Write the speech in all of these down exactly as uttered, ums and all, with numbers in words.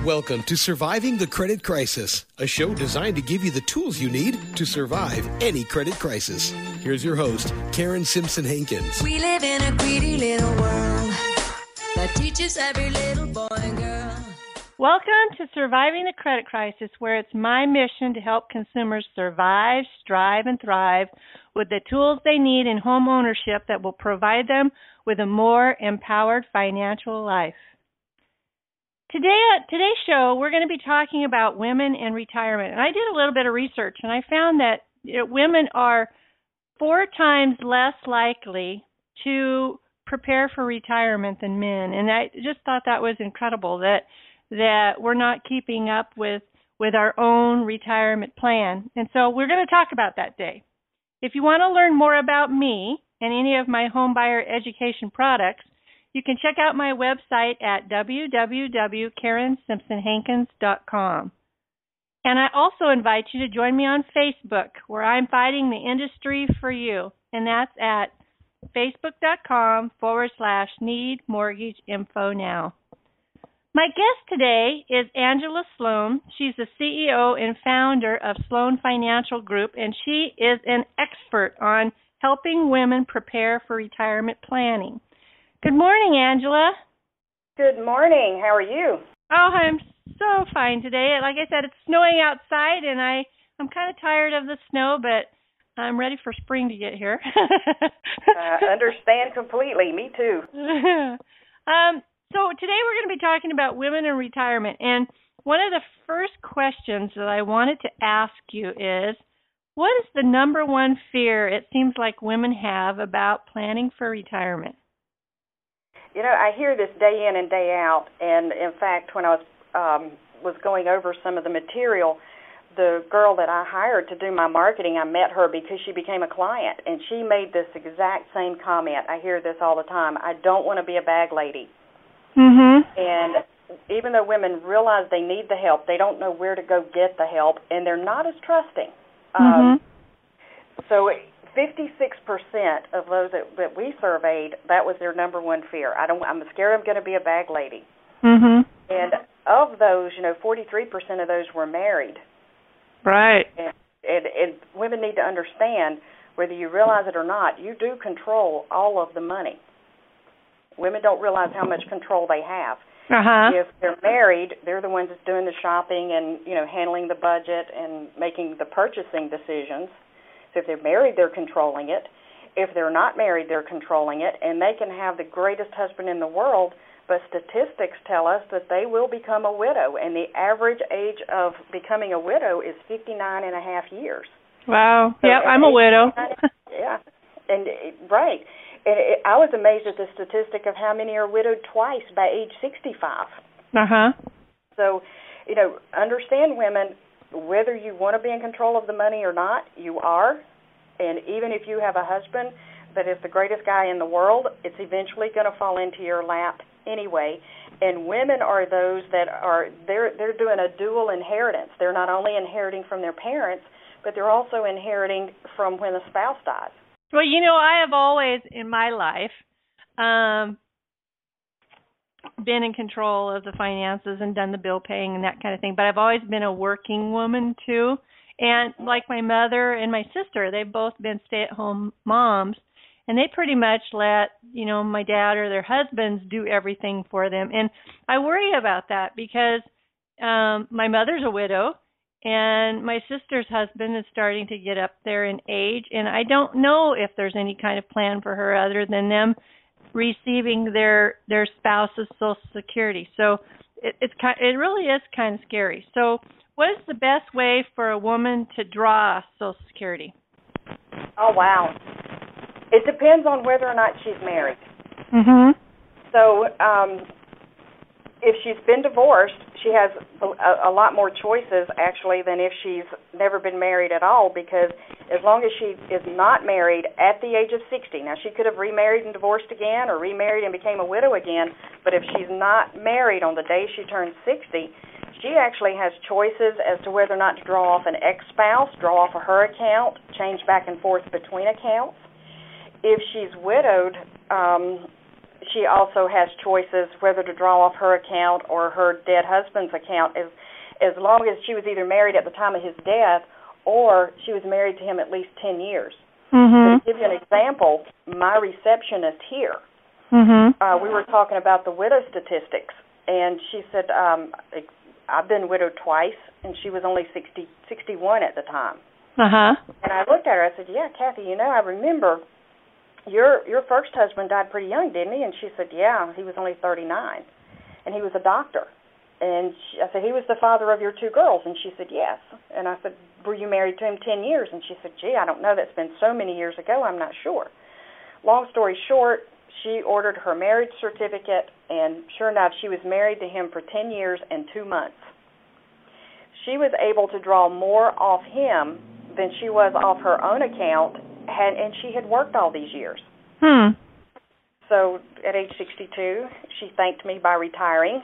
Welcome to Surviving the Credit Crisis, a show designed to give you the tools you need to survive any credit crisis. Here's your host, Karen Simpson Hankins. We live in a greedy little world that teaches every little boy and girl. Welcome to Surviving the Credit Crisis, where it's my mission to help consumers survive, strive, and thrive with the tools they need in home ownership that will provide them with a more empowered financial life. Today, at today's show, we're going to be talking about women in retirement. And I did a little bit of research, and I found that you know, women are four times less likely to prepare for retirement than men. And I just thought that was incredible, that that we're not keeping up with, with our own retirement plan. And so we're going to talk about that today. If you want to learn more about me and any of my home buyer education products, you can check out my website at w w w dot karen simpson hankins dot com. And I also invite you to join me on Facebook, where I'm fighting the industry for you. And that's at facebook.com forward slash need mortgage info now. My guest today is Angela Sloan. She's the C E O and founder of Sloan Financial Group, and she is an expert on helping women prepare for retirement planning. Good morning, Angela. Good morning. How are you? Oh, I'm so fine today. Like I said, it's snowing outside, and I, I'm kind of tired of the snow, but I'm ready for spring to get here. I understand completely. Me too. um, so today we're going to be talking about women in retirement, and one of the first questions that I wanted to ask you is, what is the number one fear it seems like women have about planning for retirement? You know, I hear this day in and day out, and in fact, when I was um, was going over some of the material, the girl that I hired to do my marketing, I met her because she became a client, and she made this exact same comment. I hear this all the time. I don't want to be a bag lady. Mm-hmm. And even though women realize they need the help, they don't know where to go get the help, and they're not as trusting. Mm-hmm. Um, so fifty-six percent of those that, that we surveyed, that was their number one fear. I don't, I'm scared I'm going to be a bag lady. Mm-hmm. And of those, you know, forty-three percent of those were married. Right. And, and, and women need to understand, whether you realize it or not, you do control all of the money. Women don't realize how much control they have. Uh-huh. If they're married, they're the ones that's doing the shopping and, you know, handling the budget and making the purchasing decisions. So if they're married, they're controlling it. If they're not married, they're controlling it. And they can have the greatest husband in the world, but statistics tell us that they will become a widow. And the average age of becoming a widow is fifty-nine and a half years. Wow. So yeah, I'm a widow. Yeah. And right. And it, I was amazed at the statistic of how many are widowed twice by age sixty-five. Uh-huh. So, you know, understand, women, whether you want to be in control of the money or not, you are. And even if you have a husband that is the greatest guy in the world, it's eventually going to fall into your lap anyway. And women are those that are, they're, they're doing a dual inheritance. They're not only inheriting from their parents, but they're also inheriting from when a spouse dies. Well, you know, I have always in my life um, been in control of the finances and done the bill paying and that kind of thing, but I've always been a working woman too. And like my mother and my sister, they've both been stay-at-home moms, and they pretty much let, you know, my dad or their husbands do everything for them. And I worry about that because um, my mother's a widow, and my sister's husband is starting to get up there in age, and I don't know if there's any kind of plan for her other than them receiving their their spouse's Social Security. So it, it's kind, it really is kind of scary. So what is the best way for a woman to draw Social Security? Oh, wow. It depends on whether or not she's married. Mm-hmm. So um, if she's been divorced, she has a, a lot more choices, actually, than if she's never been married at all, because as long as she is not married at the age of sixty, now she could have remarried and divorced again or remarried and became a widow again, but if she's not married on the day she turns sixty, she actually has choices as to whether or not to draw off an ex-spouse, draw off of her account, change back and forth between accounts. If she's widowed, um, she also has choices whether to draw off her account or her dead husband's account, as as long as she was either married at the time of his death or she was married to him at least ten years. Mm-hmm. So to give you an example, my receptionist here, mm-hmm. uh, we were talking about the widow statistics, and she said, um, I've been widowed twice, and she was only sixty, sixty-one at the time. Uh-huh. And I looked at her, I said, yeah, Kathy, you know, I remember your your first husband died pretty young, didn't he? And she said, yeah, he was only thirty-nine, and he was a doctor. And she, I said, he was the father of your two girls, and she said, yes. And I said, were you married to him ten years? And she said, gee, I don't know, that's been so many years ago, I'm not sure. Long story short, she ordered her marriage certificate, and sure enough, she was married to him for ten years and two months. She was able to draw more off him than she was off her own account, had, and she had worked all these years. Hmm. So at age sixty-two, she thanked me by retiring.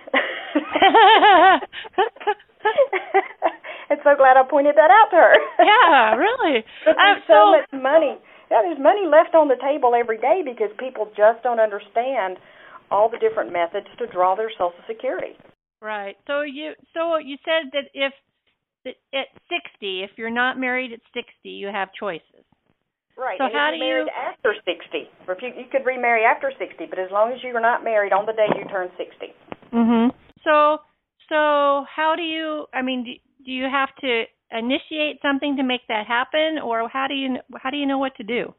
And so glad I pointed that out to her. Yeah, really. But there's Um, so, so much money. Yeah, there's money left on the table every day because people just don't understand all the different methods to draw their Social Security. right. So you so you said that if that at sixty, if you're not married at sixty, you have choices. Right. So and how if do you're married you after sixty, or if you you could remarry after sixty, but as long as you are not married on the day you turn sixty. Mhm. So so how do you I mean do, do you have to initiate something to make that happen, or how do you how do you know what to do?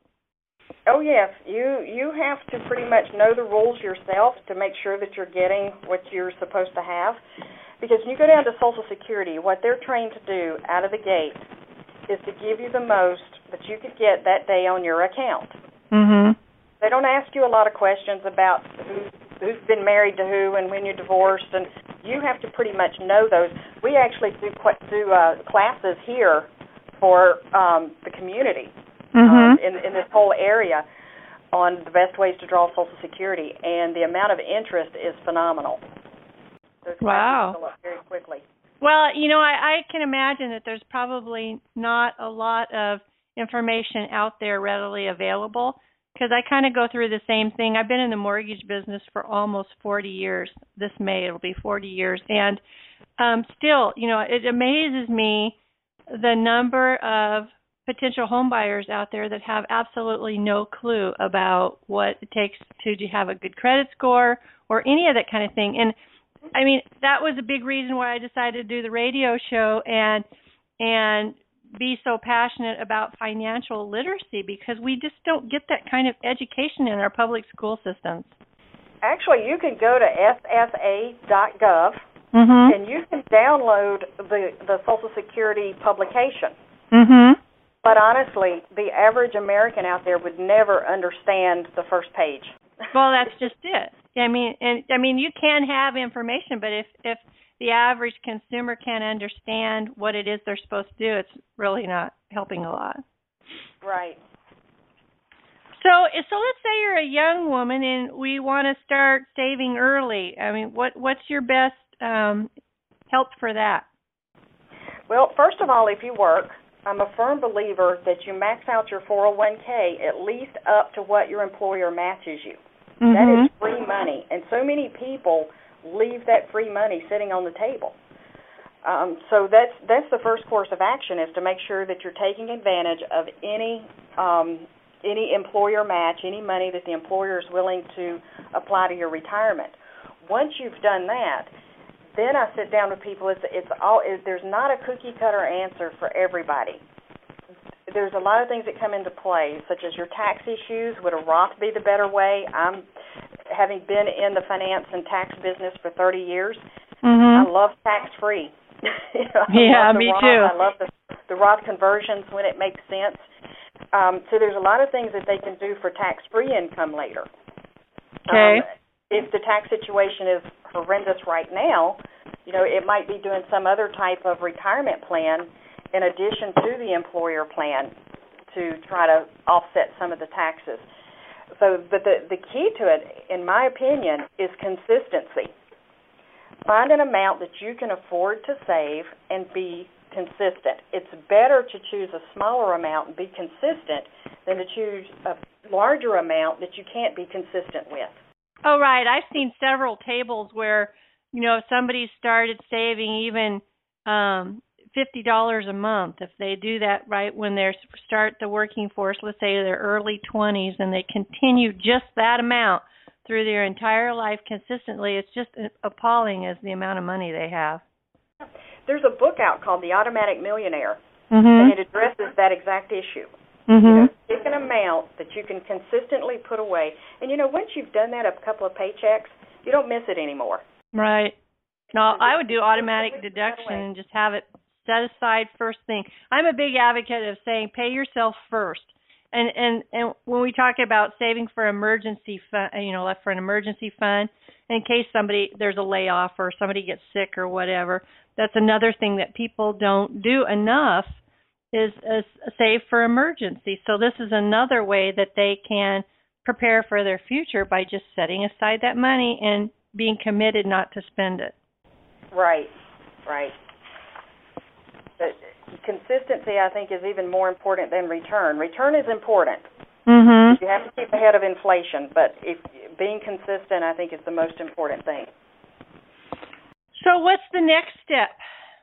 Oh yes, you you have to pretty much know the rules yourself to make sure that you're getting what you're supposed to have. Because when you go down to Social Security, what they're trained to do out of the gate is to give you the most that you could get that day on your account. Mhm. They don't ask you a lot of questions about who, who's been married to who and when you're divorced, and you have to pretty much know those. We actually do do uh, classes here for um, the community Mhm. um, in in this whole area on the best ways to draw Social Security, and the amount of interest is phenomenal. Those classes Wow. fill up very quickly. Well, you know, I, I can imagine that there's probably not a lot of information out there readily available, because I kind of go through the same thing. I've been in the mortgage business for almost forty years. This May it'll be forty years. And um, still, you know, it amazes me the number of potential home buyers out there that have absolutely no clue about what it takes to, to have a good credit score or any of that kind of thing. And I mean, that was a big reason why I decided to do the radio show and and be so passionate about financial literacy, because we just don't get that kind of education in our public school systems. Actually, you can go to S S A dot gov Mhm. and you can download the, the Social Security publication. Mhm. But honestly, the average American out there would never understand the first page. Well, that's just it. I mean, and I mean, you can have information, but if if the average consumer can't understand what it is they're supposed to do, it's really not helping a lot. Right. So, so let's say you're a young woman and we want to start saving early. I mean, what what's your best um, help for that? Well, first of all, if you work, I'm a firm believer that you max out your four oh one k at least up to what your employer matches you. Mm-hmm. That is free money, and so many people leave that free money sitting on the table. Um, so that's that's the first course of action, is to make sure that you're taking advantage of any um, any employer match, any money that the employer is willing to apply to your retirement. Once you've done that, then I sit down with people. It's it's all. It, there's not a cookie cutter answer for everybody. There's a lot of things that come into play, such as your tax issues. Would a Roth be the better way? I'm having been in the finance and tax business for thirty years. Mm-hmm. I love tax-free. you know, I yeah, love the me Roth. too. I love the, the Roth conversions when it makes sense. Um, so there's a lot of things that they can do for tax-free income later. Okay. Um, if the tax situation is horrendous right now, you know, it might be doing some other type of retirement plan in addition to the employer plan to try to offset some of the taxes. So, but the, the key to it, in my opinion, is consistency. Find an amount that you can afford to save and be consistent. It's better to choose a smaller amount and be consistent than to choose a larger amount that you can't be consistent with. Oh, right. I've seen several tables where, you know, if somebody started saving even um, fifty dollars a month, if they do that right when they start the working force, let's say their early twenties, and they continue just that amount through their entire life consistently, it's just appalling as the amount of money they have. There's a book out called The Automatic Millionaire, mm-hmm. and it addresses that exact issue. Mm-hmm. You know, pick an amount that you can consistently put away. And, you know, once you've done that a couple of paychecks, you don't miss it anymore. Right. No, I would do automatic deduction and just have it set aside first thing. I'm a big advocate of saying pay yourself first. And and and when we talk about saving for emergency fund, you know, left for an emergency fund in case somebody there's a layoff or somebody gets sick or whatever, that's another thing that people don't do enough is, is save for emergency. So this is another way that they can prepare for their future by just setting aside that money and being committed not to spend it. Right, right. But consistency, I think, is even more important than return. Return is important. Mm-hmm. You have to keep ahead of inflation, but if being consistent, I think, is the most important thing. So what's the next step?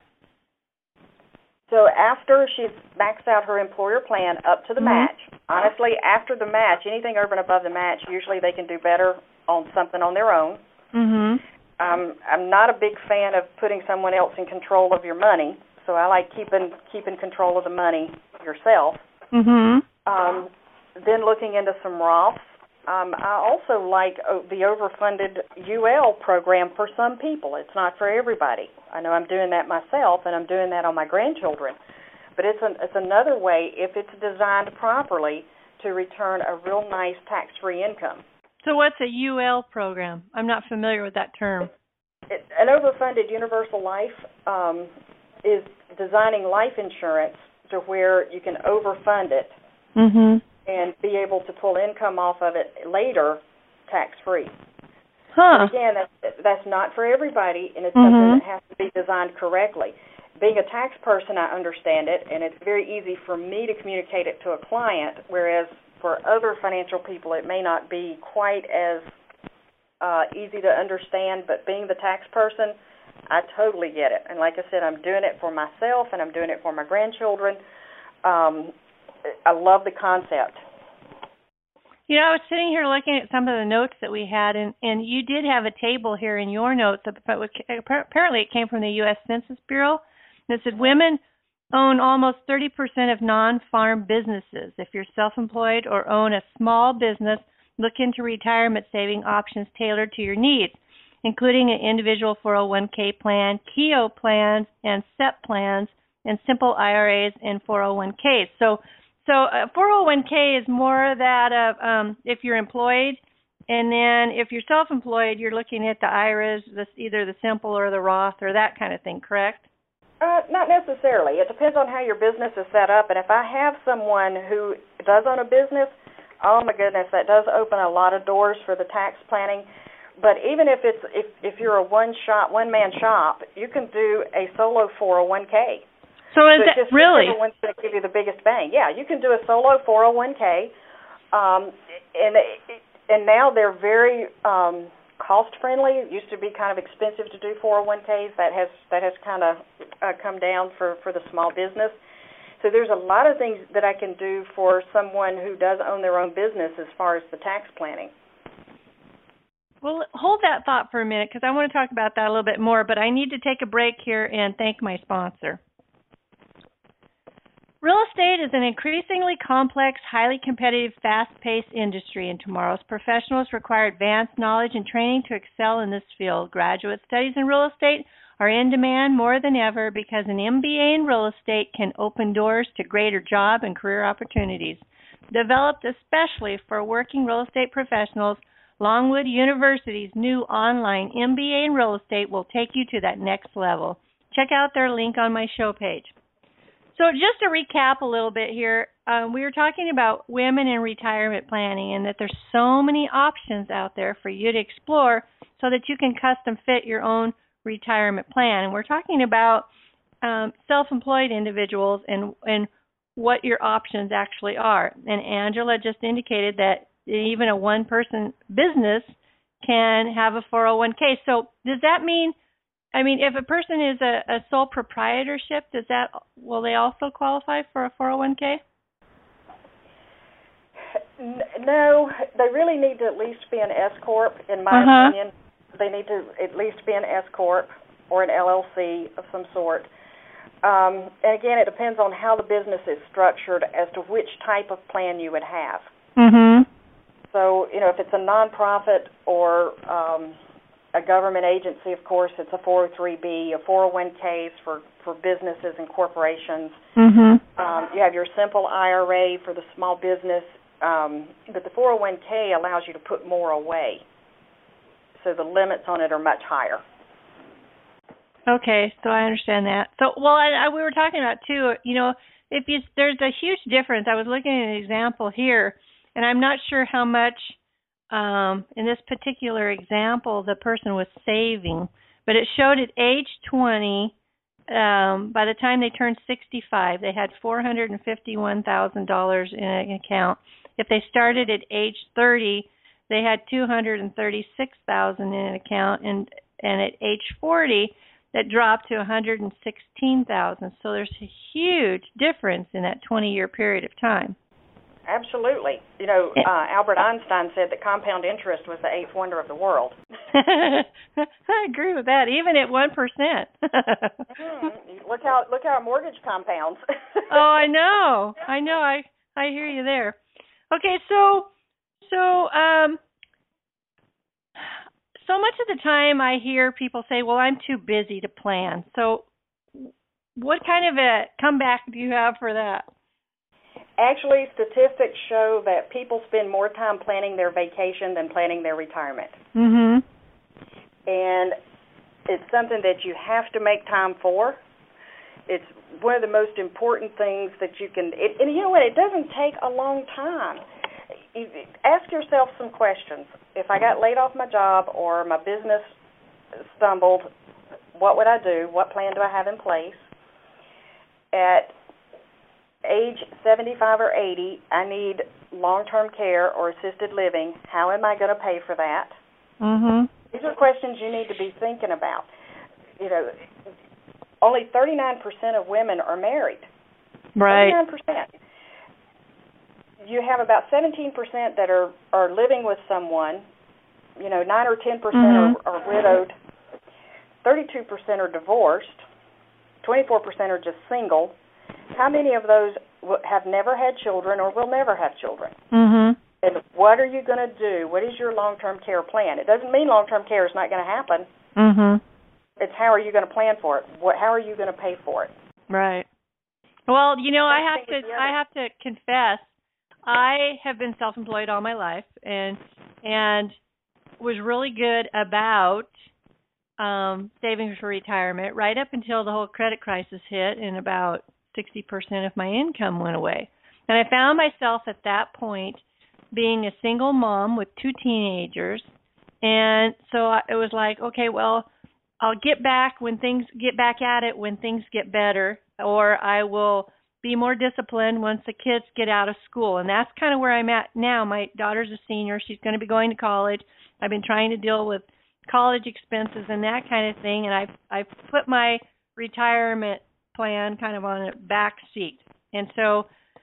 So after she's maxed out her employer plan up to the mm-hmm. match, honestly, after the match, anything over and above the match, usually they can do better on something on their own. Mm-hmm. Um, I'm not a big fan of putting someone else in control of your money, so I like keeping keeping control of the money yourself. Mm-hmm. Um, then looking into some Roths. Um, I also like uh, the overfunded U L program for some people. It's not for everybody. I know I'm doing that myself, and I'm doing that on my grandchildren. But it's an, it's another way, if it's designed properly, to return a real nice tax-free income. So what's a U L program? I'm not familiar with that term. It, an overfunded universal life um, is designing life insurance to where you can overfund it mm-hmm. and be able to pull income off of it later tax-free. Huh. Again, that's, that's not for everybody, and it's mm-hmm. something that has to be designed correctly. Being a tax person, I understand it, and it's very easy for me to communicate it to a client, whereas for other financial people it may not be quite as uh, easy to understand. But being the tax person, I totally get it. And like I said, I'm doing it for myself, and I'm doing it for my grandchildren. Um, I love the concept. You know, I was sitting here looking at some of the notes that we had, and, and you did have a table here in your notes. But apparently it came from the U S Census Bureau. And it said women own almost thirty percent of non-farm businesses. If you're self-employed or own a small business, look into retirement saving options tailored to your needs, including an individual four oh one k plan, K E O plans, and S E P plans, and simple I R As and four oh one k's. So So uh, four oh one k is more that of um, if you're employed, and then if you're self-employed, you're looking at the I R As, the, either the simple or the Roth or that kind of thing, correct? Uh, not necessarily. It depends on how your business is set up. And if I have someone who does own a business, oh my goodness, that does open a lot of doors for the tax planning. But even if it's if, if you're a one shop, one man shop, you can do a solo four oh one k. So is so that just really? Whichever one's going to give you the biggest bang. Yeah, you can do a solo four oh one k, um, and and now they're very um, cost friendly. It used to be kind of expensive to do four oh one k's. That has that has kind of uh, come down for, for the small business. So there's a lot of things that I can do for someone who does own their own business as far as the tax planning. Well, hold that thought for a minute because I want to talk about that a little bit more, but I need to take a break here and thank my sponsor. Real estate is an increasingly complex, highly competitive, fast-paced industry, and tomorrow's professionals require advanced knowledge and training to excel in this field. Graduate studies in real estate are in demand more than ever because an M B A in real estate can open doors to greater job and career opportunities. Developed especially for working real estate professionals, Longwood University's new online M B A in real estate will take you to that next level. Check out their link on my show page. So just to recap a little bit here, um, we were talking about women in retirement planning and that there's so many options out there for you to explore so that you can custom fit your own retirement plan. And we're talking about um, self-employed individuals and, and what your options actually are. And Angela just indicated that even a one-person business can have a four oh one k. So does that mean, I mean, if a person is a, a sole proprietorship, does that, will they also qualify for a four oh one k? No, they really need to at least be an S corp, in my uh-huh. opinion. They need to at least be an S corp or an L L C of some sort. Um, and again, it depends on how the business is structured as to which type of plan you would have. Mm-hmm. So, you know, if it's a nonprofit or um, a government agency, of course, it's a four oh three B, a four oh one k for, for businesses and corporations. Mm-hmm. Um, you have your simple I R A for the small business, um, but the four oh one k allows you to put more away. So the limits on it are much higher. Okay, so I understand that. So, well, I, I, we were talking about, too, you know, if you, there's a huge difference. I was looking at an example here, and I'm not sure how much, um, in this particular example, the person was saving, but it showed at age twenty, um, by the time they turned sixty-five, they had four hundred fifty-one thousand dollars in an account. If they started at age thirty, they had two hundred thirty-six thousand dollars in an account, and, and at age forty, that dropped to one hundred sixteen thousand dollars. So there's a huge difference in that twenty-year period of time. Absolutely. You know, uh, Albert Einstein said that compound interest was the eighth wonder of the world. I agree with that, even at one percent. mm, look how look how a mortgage compounds. Oh, I know. I know. I, I hear you there. Okay, so so um so much of the time I hear people say, well, I'm too busy to plan. So what kind of a comeback do you have for that? Actually, statistics show that people spend more time planning their vacation than planning their retirement. Mm-hmm. And it's something that you have to make time for. It's one of the most important things that you can, it, and you know what, it doesn't take a long time. You, ask yourself some questions. If I got laid off my job or my business stumbled, what would I do? What plan do I have in place? At age seventy-five or eighty, I need long-term care or assisted living. How am I going to pay for that? Mm-hmm. These are questions you need to be thinking about. You know, only thirty-nine percent of women are married. Right. thirty-nine percent. You have about seventeen percent that are, are living with someone. You know, nine or ten percent mm-hmm. are, are widowed. thirty-two percent are divorced. twenty-four percent are just single. How many of those have never had children or will never have children? Mm-hmm. And what are you going to do? What is your long-term care plan? It doesn't mean long-term care is not going to happen. Mm-hmm. It's how are you going to plan for it? What? How are you going to pay for it? Right. Well, you know, I have to I have to confess, I have been self-employed all my life, and and was really good about um, saving for retirement right up until the whole credit crisis hit, and about sixty percent of my income went away. And I found myself at that point being a single mom with two teenagers, and so it was like, okay, well, I'll get back when things get back at it when things get better, or I will be more disciplined once the kids get out of school. And that's kind of where I'm at now. My daughter's a senior. She's going to be going to college. I've been trying to deal with college expenses and that kind of thing, and I've, I've put my retirement plan kind of on a back seat. And so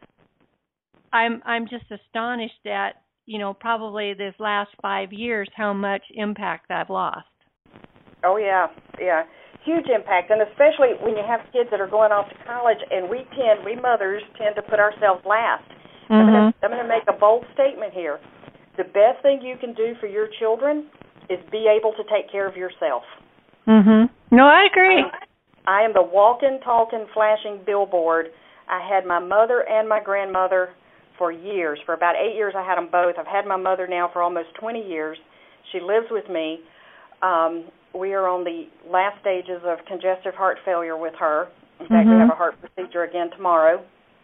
I'm I'm just astonished at, you know, probably this last five years how much impact I've lost. Oh, yeah, yeah. Huge impact, and especially when you have kids that are going off to college, and we tend, we mothers tend to put ourselves last. Mm-hmm. I'm going to make a bold statement here. The best thing you can do for your children is be able to take care of yourself. Mm-hmm. No, I agree. I, I am the walking, talking, flashing billboard. I had my mother and my grandmother for years. For about eight years, I had them both. I've had my mother now for almost twenty years. She lives with me. Um, we are on the last stages of congestive heart failure with her. In fact, mm-hmm. we have a heart procedure again tomorrow.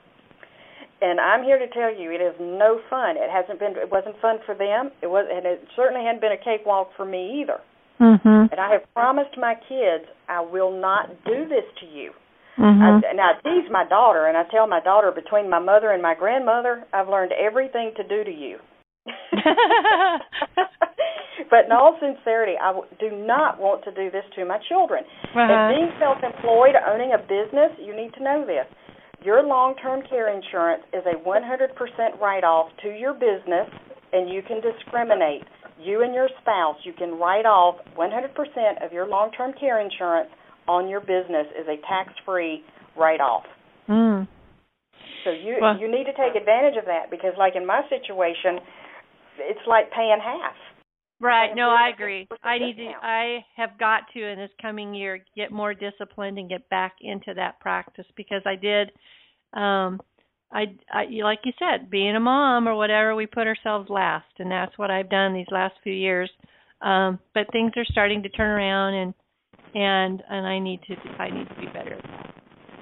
And I'm here to tell you, it is no fun. It hasn't been. It wasn't fun for them. It was, and it certainly hadn't been a cakewalk for me either. Mm-hmm. And I have promised my kids I will not do this to you. Mm-hmm. I, and I tease my daughter, and I tell my daughter, between my mother and my grandmother, I've learned everything to do to you. But in all sincerity, I w- do not want to do this to my children. Uh-huh. And being self-employed, owning a business, you need to know this. Your long-term care insurance is a one hundred percent write-off to your business, and you can discriminate. You and your spouse, you can write off one hundred percent of your long-term care insurance on your business as a tax-free write-off. Mm. So you Well, you need to take advantage of that because, like in my situation, it's like paying half. right. No, I agree. With the I need to. discount. I have got to in this coming year get more disciplined and get back into that practice because I did. Um, I, I, like you said, being a mom or whatever, we put ourselves last, and that's what I've done these last few years. Um, but things are starting to turn around, and and and I need to. I need to be better at that.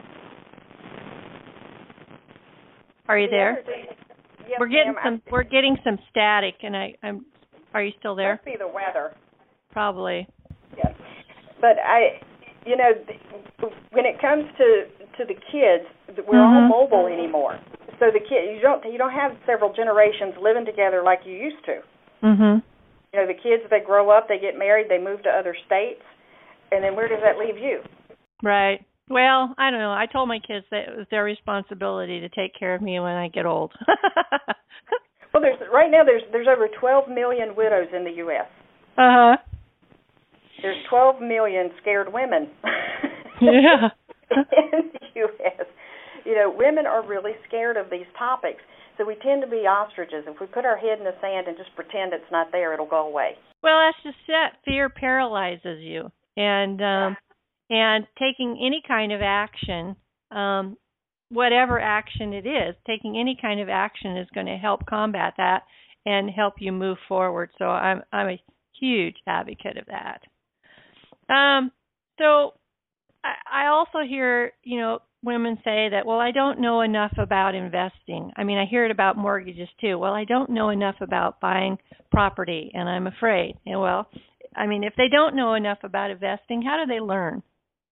Are you there? Yes, we're getting ma'am. some. We're getting some static, and I. I'm. Are you still there? Must be the weather. Probably. Yes. But I, you know, th- when it comes to to the kids, we're Mhm. all mobile anymore. So the kid, you don't you don't have several generations living together like you used to. Mhm. You know, the kids, they grow up, they get married, they move to other states, and then where does that leave you? Right. Well, I don't know. I told my kids that it was their responsibility to take care of me when I get old. Well, there's right now there's there's over twelve million widows in the U S. Uh huh. There's twelve million scared women. Yeah. In the U S. You know, women are really scared of these topics, so we tend to be ostriches. If we put our head in the sand and just pretend it's not there, it'll go away. Well, that's just it. Fear paralyzes you, and um, and taking any kind of action, um, whatever action it is, taking any kind of action is going to help combat that and help you move forward. So I'm I'm a huge advocate of that. Um, so I, I also hear, you know, women say that, well, I don't know enough about investing. I mean, I hear it about mortgages too. Well, I don't know enough about buying property, and I'm afraid. And well, I mean, if they don't know enough about investing, how do they learn?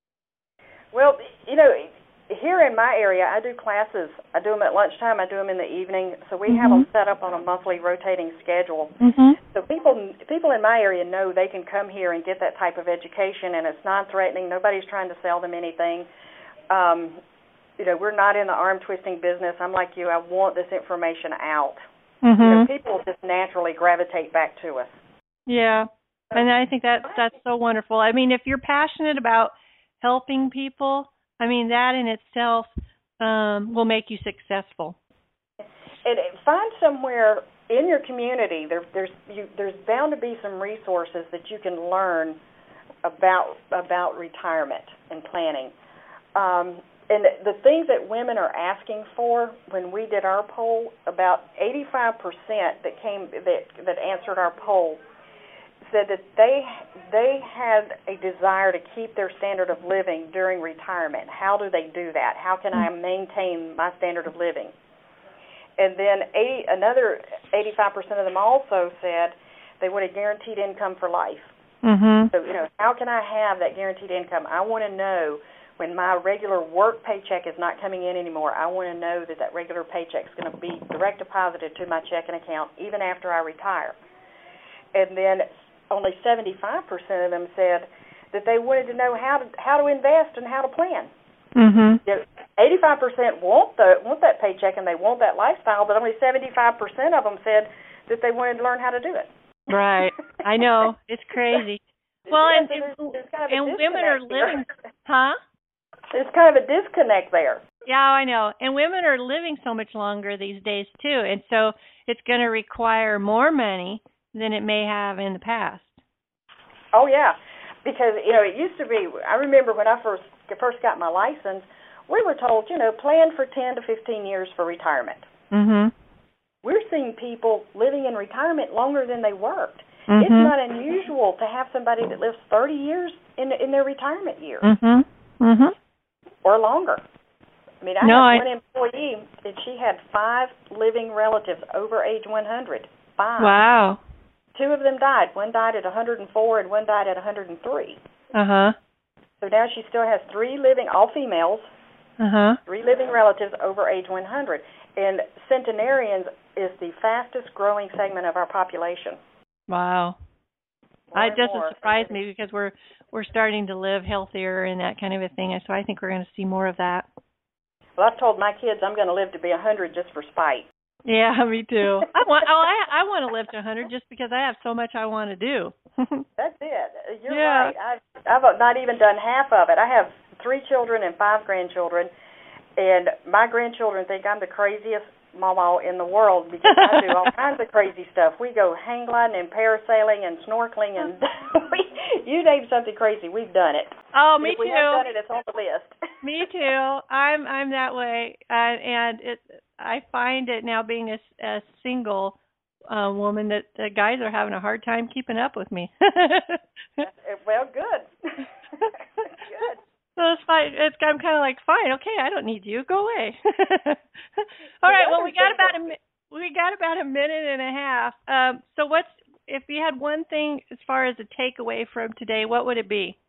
Well, you know, here in my area, I do classes. I do them at lunchtime. I do them in the evening. So we Mm-hmm. have them set up on a monthly rotating schedule. Mm-hmm. So people people in my area know they can come here and get that type of education, and it's non-threatening. Nobody's trying to sell them anything. Um, you know, we're not in the arm-twisting business. I'm like you. I want this information out. Mm-hmm. You know, people just naturally gravitate back to us. Yeah, and I think that that's so wonderful. I mean, if you're passionate about helping people, I mean, that in itself um, will make you successful. And find somewhere in your community. There, there's you, there's bound to be some resources that you can learn about about retirement and planning. Um, and the things that women are asking for when we did our poll, about eighty-five percent that came that that answered our poll said that they they had a desire to keep their standard of living during retirement. How do they do that? How can I maintain my standard of living? And then eighty, another eighty-five percent of them also said they wanted guaranteed income for life. Mm-hmm. So, you know, how can I have that guaranteed income? I want to know when my regular work paycheck is not coming in anymore, I want to know that that regular paycheck is going to be direct deposited to my checking account even after I retire. And then only seventy-five percent of them said that they wanted to know how to how to invest and how to plan. Mm-hmm. You know, eighty-five percent want the want that paycheck and they want that lifestyle, but only seventy-five percent of them said that they wanted to learn how to do it. Right. I know. It's crazy. Well, Yeah, and, so there's, there's kind of and a women are disconnect here. living, huh? There's kind of a disconnect there. Yeah, I know. And women are living so much longer these days, too. And so it's going to require more money than it may have in the past. Oh, yeah. Because, you know, it used to be, I remember when I first first got my license, we were told, you know, plan for ten to fifteen years for retirement. Mm-hmm. We're seeing people living in retirement longer than they worked. Mm-hmm. It's not unusual to have somebody that lives thirty years in in their retirement years Mm-hmm. Mm-hmm. or longer. I mean, I No, had I- one employee, and she had five living relatives over age one hundred. Five. Wow. Two of them died. One died at one hundred four and one died at one hundred three. Uh-huh. So now she still has three living, all females, Uh-huh. three living relatives over age one hundred. And centenarians is the fastest growing segment of our population. Wow. More it and doesn't more. surprise me because we're we're starting to live healthier and that kind of a thing. So I think we're going to see more of that. Well, I've told my kids I'm going to live to be a hundred just for spite. Yeah, me too. I want oh, I I want to live to a hundred just because I have so much I want to do. That's it. You're Yeah. right. I've I've not even done half of it. I have three children and five grandchildren, and my grandchildren think I'm the craziest mama in the world because I do all kinds of crazy stuff. We go hang gliding and parasailing and snorkeling, and we, you name something crazy, we've done it. Oh, me if we too. have done it, it's on the list. Me too. I'm I'm that way, uh, and it. I find it now being a, a single uh, woman that the guys are having a hard time keeping up with me. Well, good. Good. So it's fine. It's I'm kind of like, fine, okay, I don't need you. Go away. All right. Well, we got about a mi- we got about a minute and a half. Um, so what's if you had one thing as far as a takeaway from today, what would it be?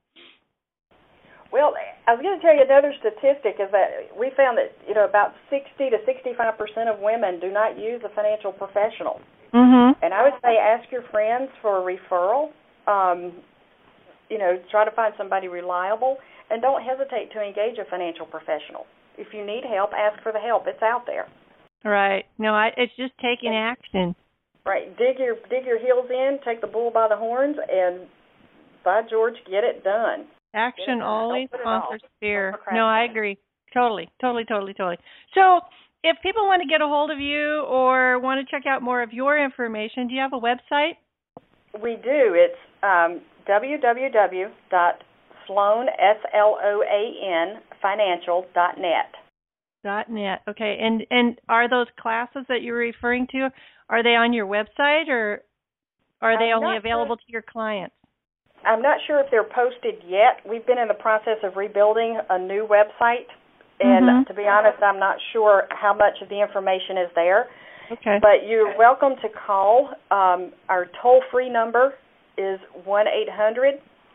Well, I was going to tell you another statistic is that we found that, you know, about sixty to sixty-five percent of women do not use a financial professional. Mm-hmm. And I would say ask your friends for a referral. Um, you know, try to find somebody reliable, and don't hesitate to engage a financial professional. If you need help, ask for the help. It's out there. Right. No, I, it's just taking action. Right. Dig your dig your heels in, take the bull by the horns, and by George, get it done. Action always conquers fear. Don't No, I agree. Totally, totally, totally, totally. So if people want to get a hold of you or want to check out more of your information, do you have a website? We do. It's um, w w w dot sloan, S L O A N, financial dot net. Dot net. Okay. And and are those classes that you're referring to, are they on your website or are they I'm only not available sure. to your clients? I'm not sure if they're posted yet. We've been in the process of rebuilding a new website, and Mm-hmm. to be honest, I'm not sure how much of the information is there. Okay. But you're welcome to call. Um, our toll-free number is one eight hundred,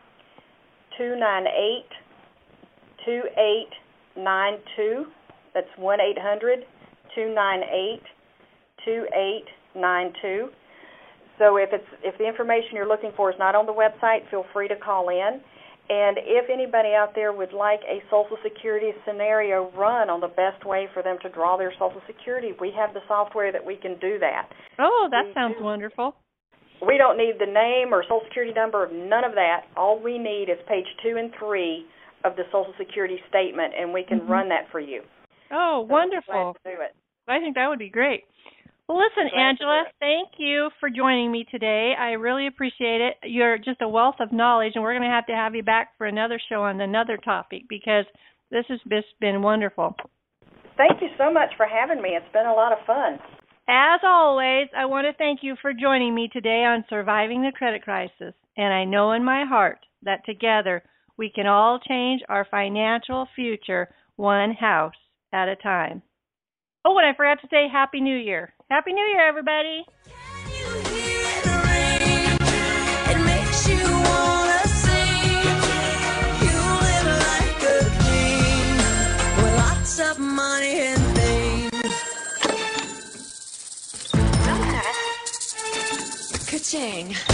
two nine eight, two eight nine two. That's one eight hundred, two nine eight, two eight nine two. So if it's if the information you're looking for is not on the website, feel free to call in. And if anybody out there would like a Social Security scenario run on the best way for them to draw their Social Security, we have the software that we can do that. Oh, that we sounds do. wonderful. We don't need the name or Social Security number, none of that. All we need is page two and three of the Social Security statement, and we can Mm-hmm. run that for you. Oh, So we're wonderful. glad to do it. I think that would be great. Well, listen, Glad to Angela, do it. thank you for joining me today. I really appreciate it. You're just a wealth of knowledge, and we're going to have to have you back for another show on another topic because this has just been wonderful. Thank you so much for having me. It's been a lot of fun. As always, I want to thank you for joining me today on Surviving the Credit Crisis. And I know in my heart that together we can all change our financial future one house at a time. Oh, and I forgot to say Happy New Year. Happy New Year, everybody. Can you hear the rain? It makes you wanna sing. You live like a king with lots of money and fame. Ka-ching.